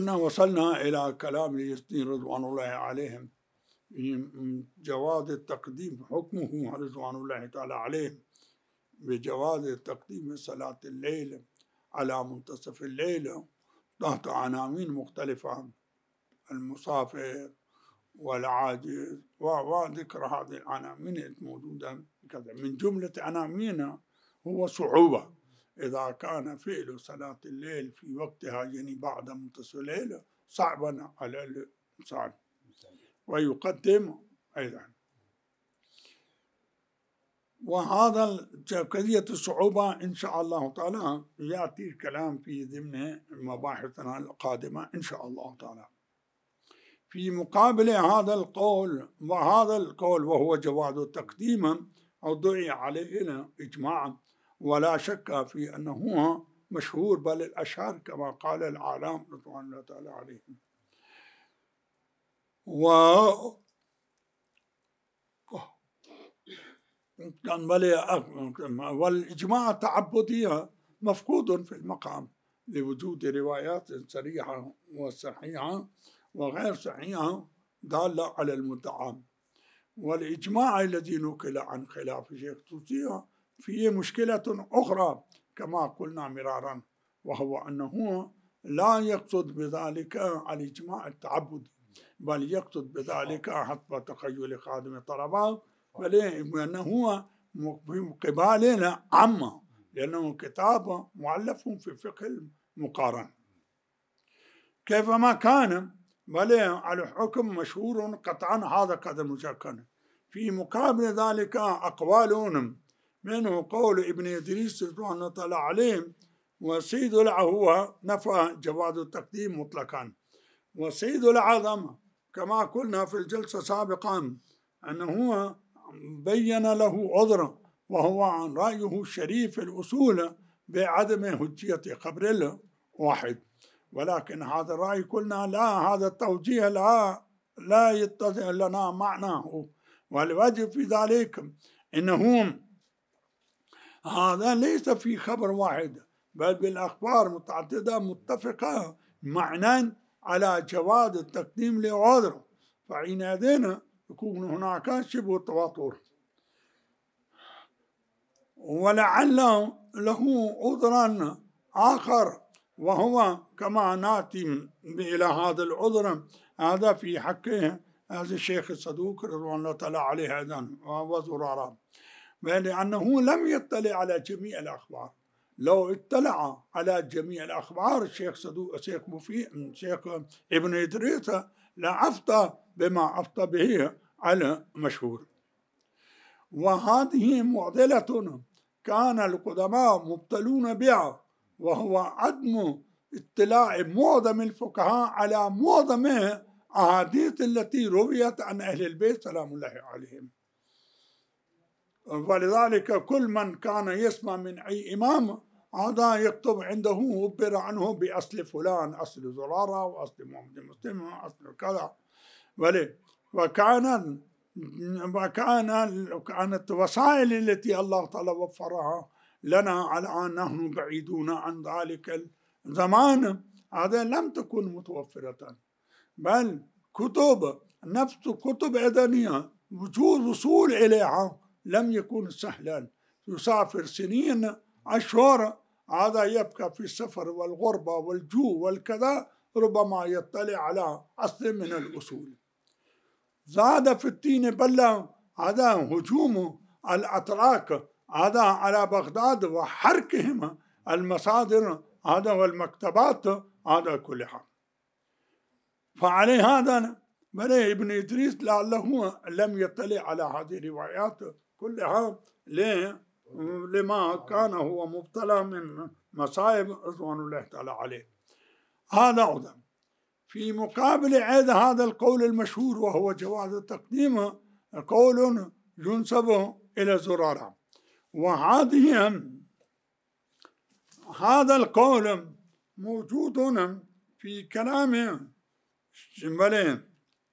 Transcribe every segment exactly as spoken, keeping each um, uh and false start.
كنا وصلنا إلى كلام يزيد رضوان الله عليهم في جواز التقديم، حكمه رضوان الله تعالى عليهم بجواز تقديم صلاة الليل على منتصف الليل تحت عناوين مختلفة: المسافر والعاجز، وذكر هذه العناوين الموجودة كذا. من جملة عناوينها هو صعوبة إذا كان فعل صلاة الليل في وقتها، يعني بعد منتصف الليل، صعبا على الإنسان ويقدم أيضا. وهذا قضية الصعوبة إن شاء الله تعالى يأتي الكلام في ضمن مباحثنا القادمة إن شاء الله تعالى. في مقابل هذا القول وهذا القول وهو جواز تقديما أو دعي عليه إجماعا، ولا شك في أنه مشهور بل الأشهر كما قال العالم رضوان الله تعالى عليهم. و كان والإجماع التعبدي مفقود في المقام لوجود روايات صريحة وصحيحة وغير صحيحة دالة على المدعى. والإجماع الذي نقل عن خلاف شيخ توسي فيه مشكلة أخرى كما قلنا مرارا، وهو أنه لا يقصد بذلك الإجماع التعبدي، بل يقصد بذلك حسب تخيل خادم الطلبات، بل أنه قبالنا عامة، لأنه كتاب مؤلف في الفقه المقارن كيفما كان، بل الحكم مشهور قطعا هذا قدر مشكل. في مقابل ذلك أقوال منه قول ابن إدريس رضوان الله تعالى عليه، وسيد هو نفى جواز التقديم مطلقا. وسيد العظم كما قلنا في الجلسة سابقا أنه بين له عذر، وهو عن رأيه الشريف الأصول بعدم حجية قبر الواحد، ولكن هذا الرأي قلنا لا، هذا التوجيه لا لا يتضح لنا معناه، والوجه في ذلك إنه هذا ليس في خبر واحد بل بالأخبار متعددة متفقة معنى على جواز التقديم لعذر، فحينئذ يكون هناك شبه تواتر. ولعل له عذرا آخر، وهو كما ناتي إلى هذا العذر هذا في حقه هذا الشيخ الصدوق رضوان الله تعالى عليه أيضا وزرارة، لأنه لم يطلع على جميع الأخبار. لو اطلع على جميع الأخبار الشيخ صدوق الشيخ مفيد الشيخ ابن إدريس لأفتى بما أفتى به على مشهور. وهذه معضلة كان القدماء مبتلون بها، وهو عدم اطلاع معظم الفقهاء على معظم أحاديث التي رويت عن أهل البيت سلام الله عليهم. ولذلك كل من كان يسمع من أي إمام هذا يكتب عنده عبر عنه بأصل فلان، أصل زرارة وأصل محمد مسلم وأصل كذا. وكان وكان كانت وسائل التي الله تعالى وفرها لنا على أن نحن بعيدون عن ذلك الزمان هذا لم تكن متوفرة، بل كتب نفس كتب أدنية وجود وصول إليها لم يكن سهلا. يسافر سنين أشهر، هذا يبقى في السفر والغربة والجوع والكذا، ربما يطلع على أصل من الأصول. زاد في التين بلة هذا هجوم الأتراك هذا على بغداد وحركهم المصادر هذا والمكتبات هذا كلها. فعليه هذا بل ابن إدريس لعله لم يطلع على هذه الروايات كلها لما كان هو مبتلى من مصائب رضوان الله تعالى عليه. هذا عذر. في مقابل عيد هذا القول المشهور وهو جواز التقديم قول ينسب إلى زرارة، وهذه هذا القول موجود في كلام شمالين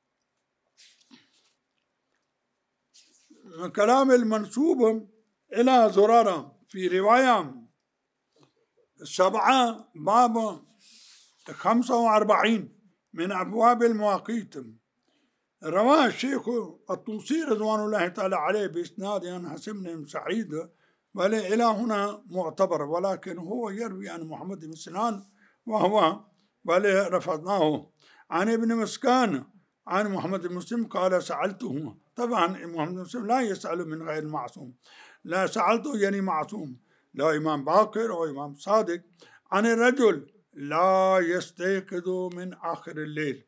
كلام المنسوب إلى زرارة في رواية سبعة باب خمسة وأربعين من أبواب المواقيت. رواه الشيخ الطوسي رضوان الله تعالى عليه بإسناد عن حسن بن سعيد، بل إلى هنا معتبر، ولكن هو يروي عن محمد بن سنان وهو بل رفضناه. عن ابن مسكان عن محمد بن مسلم قال سألته، طبعا محمد بن مسلم لا يسأل من غير معصوم، لا سألته يعني معصوم، لا إمام باقر أو إمام صادق، عن الرجل لا يستيقظ من آخر الليل،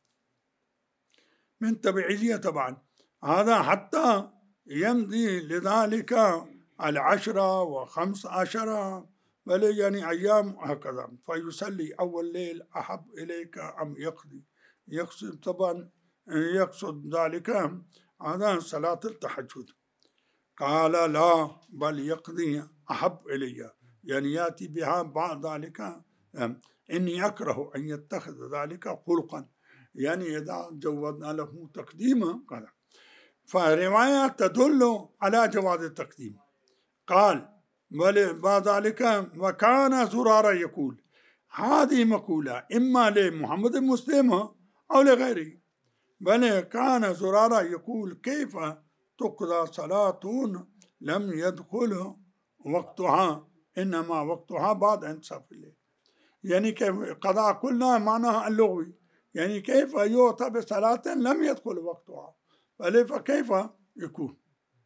من تبعيدية طبعا، هذا حتى يمضي لذلك العشرة وخمس عشرة بل يعني أيام هكذا، فيصلي أول ليل أحب إليك أم يقضي، يقصد طبعا يقصد ذلك هذا صلاة التهجد. قال لا بل يقضي أحب إلي، يعني يأتي بها بعد ذلك، إني أكره أن يتخذ ذلك خلقا، يعني إذا جوزنا له تقديمه كذا. فرواية تدل على جواز التقديم. قال بعد ذلك وكان زرارة يقول، هذه مقولة إما لمحمد بن مسلم أو لغيره، بل كان زرارة يقول كيف تقضى صلاة لم يدخل وقتها، إنما وقتها بعد انتصاف الليل، يعني كيف قضاء قلنا معناها اللغوي، يعني كيف يؤتى بصلاة لم يدخل وقتها، بل فكيف يكون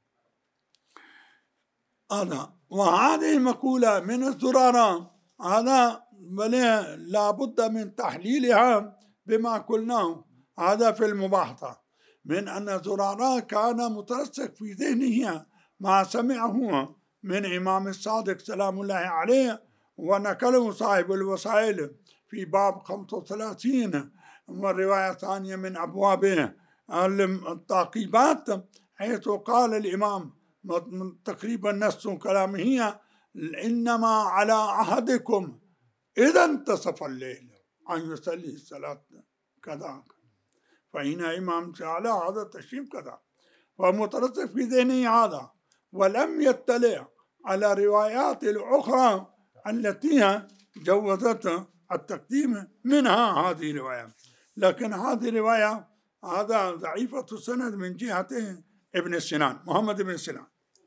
هذا. وهذه المقولة من الزرارة هذا بل لابد من تحليلها بما قلناه هذا في المباحثة، من أن زرارة كان مترسخ في ذهنه ما سمعه من إمام الصادق سلام الله عليه، ونقله صاحب الوسائل في باب خمسة وثلاثين، والرواية الثانية من أبواب التعقيبات، حيث قال الإمام تقريبا نص كلامه هي إنما على عهدكم إذا انتصف الليل أن يصلي الصلاة كذا، فهنا إمام على هذا التشريف كذا، ومترسخ في ذهنه هذا، ولم يطلع على روايات الأخرى التي جوزت التقديم، منها هذه الرواية، لكن هذه الرواية هذا ضعيفة السند من جهة ابن سنان، محمد بن سنان.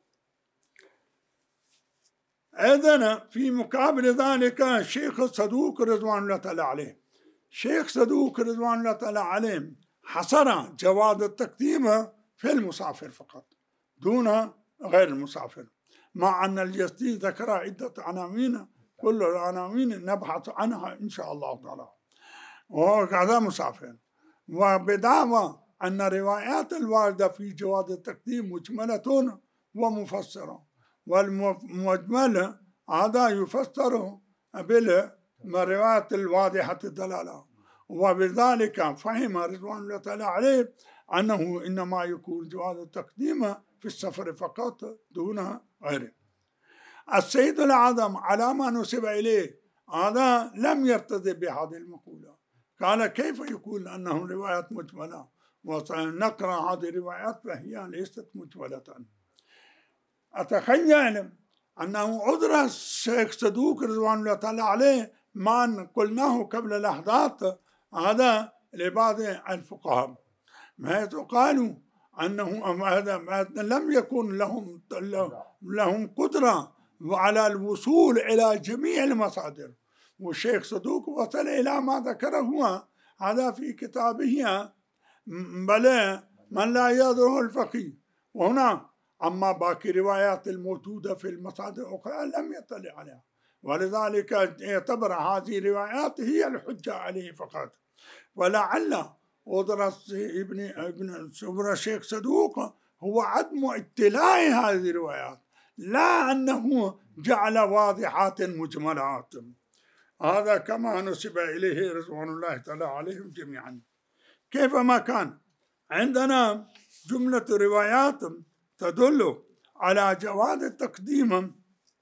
أيضا في مقابل ذلك الشيخ الصدوق رضوان الله تعالى عليه، شيخ صدوق رضوان الله تعالى عليه حصر جواز التقديم في المسافر فقط دون غير المسافر، مع أن الجسدي ذكر عدة عناوين، كل العناوين نبحث عنها إن شاء الله تعالى، وهذا مسافر، وبدعوى أن روايات الواردة في جواز التقديم مجملة ومفسرة، والمجمل هذا يفسر بالروايات الواضحة الدلالة، وبذلك فهم رضوان الله تعالى عليه أنه إنما يكون جواز التقديم في السفر فقط دون غيره. السيد الأعظم على ما نسب إليه هذا لم يرتضي بهذه المقولة، قال كيف يقول أنه روايات مجملة، وسنقرأ هذه الروايات فهي ليست مجملة. أتخيل أنه عذر الشيخ صدوق رضوان الله تعالى عليه ما قلناه قبل لحظات هذا لبعض الفقهاء، حيث قالوا أنه هذا لم يكن لهم لهم قدرة على الوصول إلى جميع المصادر، والشيخ صدوق وصل إلى ما ذكره هذا في كتابه بل من لا يضره الفقيه، وهنا أما باقي روايات الموجودة في المصادر الأخرى لم يطلع عليها، ولذلك يعتبر هذه الروايات هي الحجة عليه فقط. ولعل ودرس ابن ابن سبر الشيخ صدوق هو عدم اطلاع هذه الروايات، لا أنه جعل واضحات مجملات، هذا كما نسب إليه رضوان الله تعالى عليهم جميعا. كيفما كان عندنا جملة روايات تدل على جواز التقديم،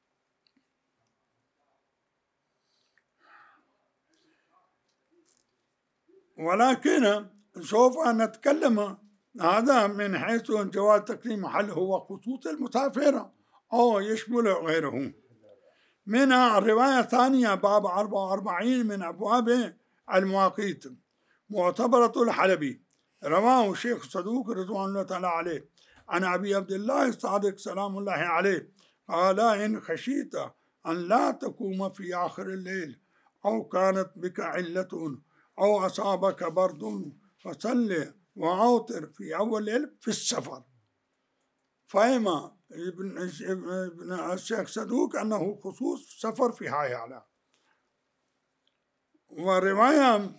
ولكن سوف نتكلم هذا من حيث جواز التقديم هل هو خصوص المسافر أو يشمل غيره. منها الرواية الثانية باب أربعة وأربعين من أبواب المواقيت. معتبرة الحلبي رواه الشيخ صدوق رضوان الله تعالى عليه عن أبي عبد الله الصادق سلام الله عليه قال إن خشيت أن لا تقوم في آخر الليل أو كانت بك علة أو أصابك برد فصل وأوتر في أول الليل في السفر. فهم ابن الشيخ صدوق أنه خصوص سفر في هاي على. ورواية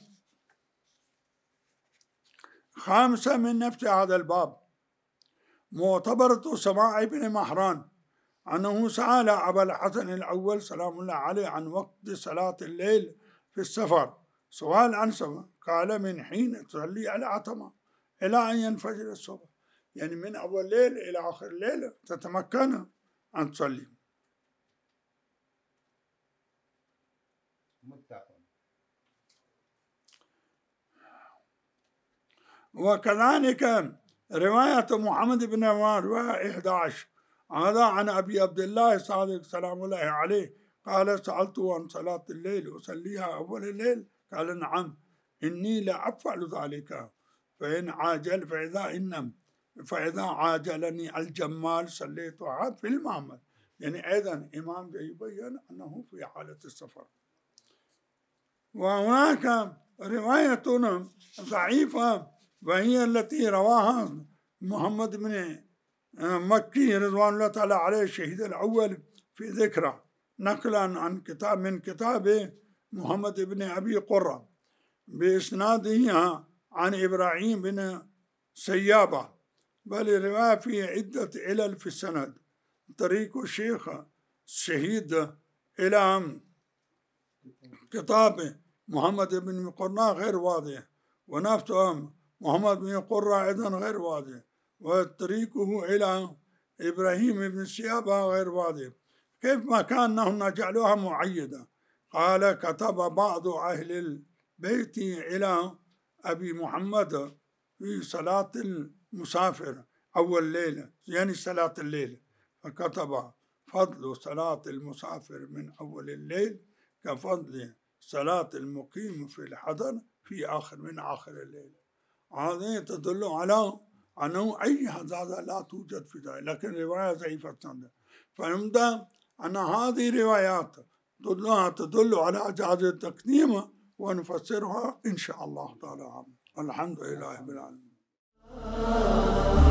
خامسة من نفس هذا الباب معتبرة سماع بن مهران أنه سأل أبا الحسن الأول سلام الله عليه عن وقت صلاة الليل في السفر سؤال عن سماء قال من حين تصلي العتمة إلى أن ينفجر الصبح، يعني من أول الليل إلى آخر الليل تتمكن أن تصلي. وكذلك رواية محمد بن عمار رواية إحدى عشر هذا عن أبي عبد الله الصادق سلام الله عليه قال سألته عن صلاة الليل أصليها أول الليل قال نعم إني لا أفعل ذلك فإن عاجل فإذا إن فإذا عاجلني الجمال صليتها في المعمل، يعني أيضا إمام يبين أنه في حالة السفر. وهناك رواية ضعيفة وهي التي رواها محمد بن مكي رضوان الله تعالى عليه الشهيد الأول في ذكرى نقلا عن كتاب من كتاب محمد بن أبي قرة بإسناده عن إبراهيم بن سيابة، بل الرواية في عدة علل في السند. طريق الشيخ الشهيد إلى كتاب محمد بن قرة غير واضح، ونفسه محمد بن قرة أيضا غير واضح، وطريقه إلى إبراهيم بن سيابة غير واضح. كيف ما كان نحن نجعلها معيدة. قال كتب بعض أهل البيت إلى أبي محمد في صلاة المسافر أول ليلة، يعني صلاة الليل، فكتب فضل صلاة المسافر من أول الليل كفضل صلاة المقيم في الحضر في آخر من آخر الليل. هذه تدل على أنه أي هذا لا توجد في ذلك، لكن رواية ضعيفة. فنبدأ أن هذه روايات تدل على جواز التقديم ونفسرها إن شاء الله تعالى. الحمد لله رب العالمين.